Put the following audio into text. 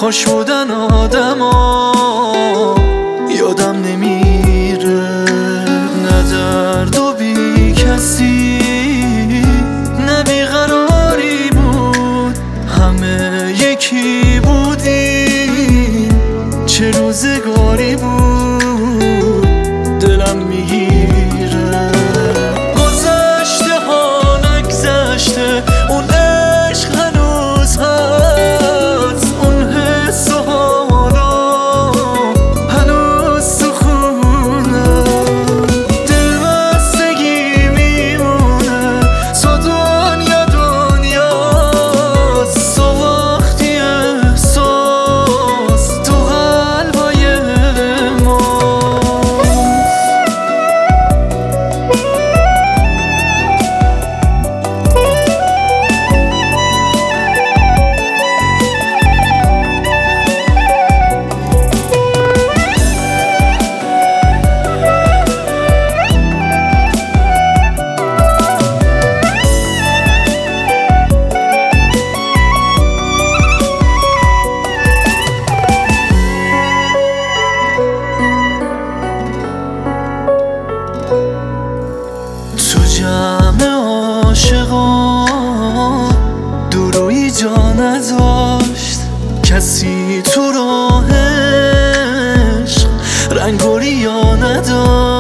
خوش بودن آدما یادم نمیره، نه درد و بی کسی نه بیقراری بود، همه یکی بودیم، چه روزگاری بود دلم میگیره. گذشته ها نگذشته، اون عشق هنوز هست، اون حس و حالا هنوز تو خونه، دل بستگی میمونه، تو دنیا دنیاست، تو وقتی احساس تو قلبای تو جمع عاشقان دورویی جا نداشت، کسی تو راه عشق رنگ و ریا نداشت.